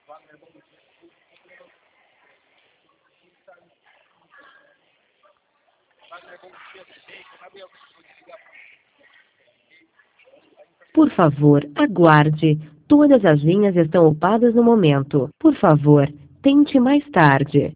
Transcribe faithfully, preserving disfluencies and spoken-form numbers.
Por favor, aguarde. Todas as linhas estão ocupadas no momento. Por favor, tente mais tarde.